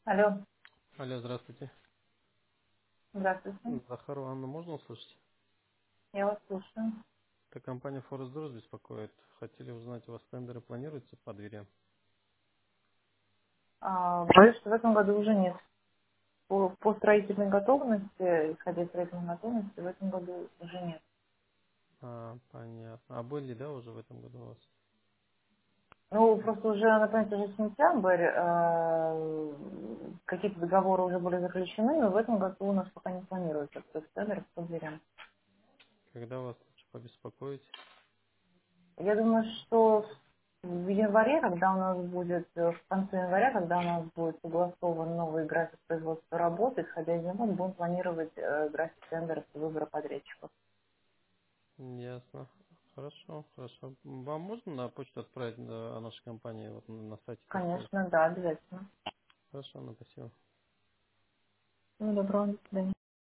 Алло, Алло, здравствуйте. здравствуйте. Захару Анну можно услышать? Я вас слушаю. Это компания Форест Друз беспокоит. Хотели узнать, у вас тендеры планируются по дверям? Боюсь, что в этом году уже нет. По строительной готовности, исходя из строительной готовности, в этом году уже нет. Понятно. А были, да, уже в этом году у вас? Ну, просто уже, наконец, уже сентябрь, какие-то договоры уже были заключены, но в этом году у нас пока не планируется, то есть тендер по дверям. Когда вас лучше побеспокоить? Я думаю, что в январе, когда у нас будет, в конце января, когда у нас будет согласован новый график производства работы, исходя из него, мы будем планировать график тендеров и выбора подрядчиков. Ясно. Хорошо, хорошо. Вам можно на почту отправить о нашей компании вот на сайте поставить? Конечно, да, обязательно. Хорошо, ну, спасибо. Ну, доброго, до свидания.